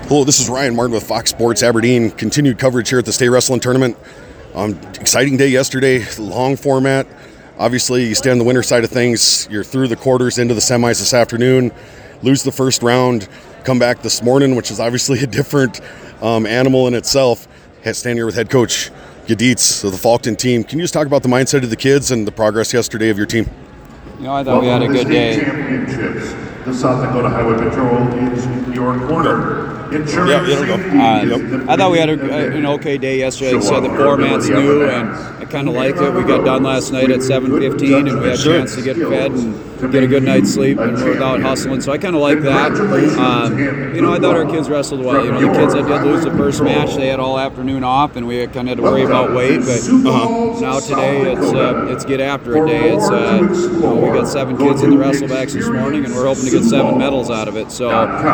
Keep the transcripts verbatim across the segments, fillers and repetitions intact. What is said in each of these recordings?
Hello, this is Ryan Martin with Fox Sports Aberdeen. Continued coverage here at the State Wrestling Tournament. Um, exciting day yesterday, long format. Obviously, you stay on the winner side of things. You're through the quarters into the semis this afternoon. Lose the first round, come back this morning, which is obviously a different um, animal in itself. Stand here with head coach Gaditz of the Falkton team. Can you just talk about the mindset of the kids and the progress yesterday of your team? You know, I thought we had a good day. The South Dakota Highway Patrol is your corner. Insurance Yeah, it'll go. Uh, Yep. I thought we had a, an okay day yesterday. Like I said, the format's new, and I kind of liked it. We got done last night at seven fifteen, and we had a chance to get fed and get a good night's sleep and without hustling. So I kind of like that. Um, you know, I thought our kids wrestled well. You know, the kids that did lose the first match, they had all afternoon off, and we kind of had to worry about weight. But uh, now today, it's uh, it's get after it day. It's uh, you know, we got seven kids in the wrestlebacks this morning, and we're hoping to get seven medals out of it. So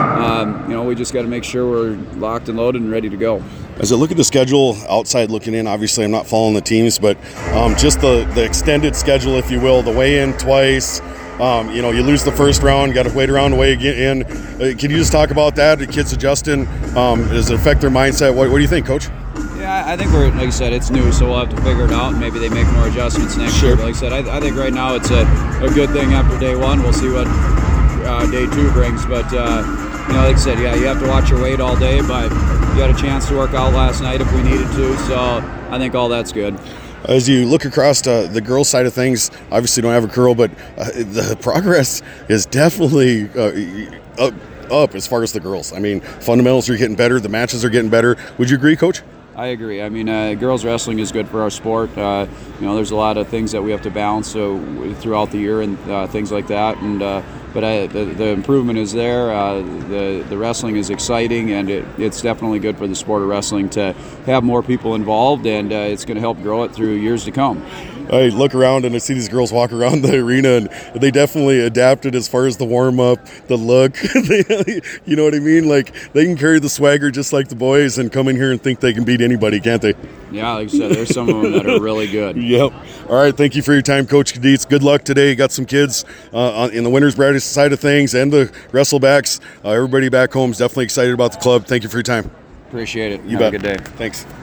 um, you know, we just got to make sure we're locked and loaded and ready to go. As I look at the schedule, outside looking in, obviously I'm not following the teams, but um, just the, the extended schedule, if you will, the weigh-in twice. Um, you know, you lose the first round, got to wait around to weigh in. Uh, can you just talk about that? The kids adjusting? Um, does it affect their mindset? What, what do you think, Coach? Yeah, I think we're, like you said, it's new, so we'll have to figure it out, and maybe they make more adjustments next Sure. year. But like I said, I, I think right now it's a, a good thing after day one. We'll see what uh, day two brings. But, uh, you know, like I said, yeah, you have to watch your weight all day, but you had a chance to work out last night if we needed to, so I think all that's good. As you look across uh, the girls' side of things, obviously don't have a curl, but uh, the progress is definitely uh, up, up as far as the girls. I mean, fundamentals are getting better, the matches are getting better. Would you agree, Coach? I agree. I mean, uh, girls wrestling is good for our sport. Uh, you know, there's a lot of things that we have to balance so throughout the year and uh, things like that. And uh, but I, the, the improvement is there. Uh, the the wrestling is exciting, and it, it's definitely good for the sport of wrestling to have more people involved, and uh, it's going to help grow it through years to come. I look around and I see these girls walk around the arena, and they definitely adapted as far as the warm-up, the look. They, you know what I mean? Like, they can carry the swagger just like the boys and come in here and think they can beat anybody, can't they? Yeah, like I said, there's some of them that are really good. Yep. All right, thank you for your time, Coach Gaditz. Good luck today. You got some kids uh, in the winners bracket side of things and the wrestlebacks. Uh, everybody back home is definitely excited about the club. Thank you for your time. Appreciate it. You Have bet. a good day. Thanks.